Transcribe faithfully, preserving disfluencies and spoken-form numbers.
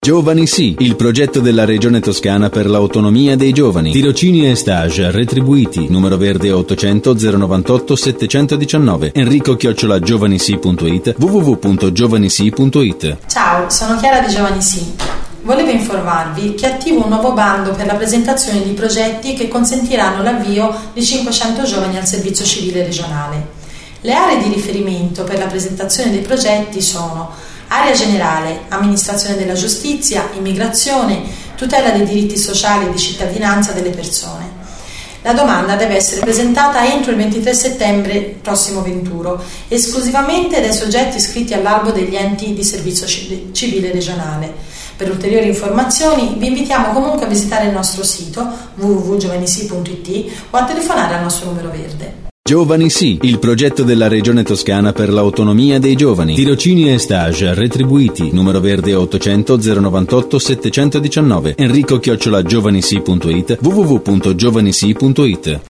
Giovani Sì, il progetto della Regione Toscana per l'autonomia dei giovani. Tirocini e stage retribuiti. Numero verde ottocento zero novantotto settecentodiciannove. Enrico chiocciola giovanisi punto it, w w w punto giovanisi punto it. Ciao, sono Chiara di Giovani Sì. Volevo informarvi che attivo un nuovo bando per la presentazione di progetti che consentiranno l'avvio di cinquecento giovani al servizio civile regionale. Le aree di riferimento per la presentazione dei progetti sono Area generale, amministrazione della giustizia, immigrazione, tutela dei diritti sociali e di cittadinanza delle persone. La domanda deve essere presentata entro il ventitré settembre prossimo venturo, esclusivamente dai soggetti iscritti all'albo degli enti di servizio civile regionale. Per ulteriori informazioni vi invitiamo comunque a visitare il nostro sito w w w punto giovanisi punto it o a telefonare al nostro numero verde. Giovani Sì, il progetto della Regione Toscana per l'autonomia dei giovani. Tirocini e stage retribuiti. Numero verde ottocento zero novantotto settecentodiciannove. Enrico chiocciola giovanisi punto it, w w w punto giovanisi punto it.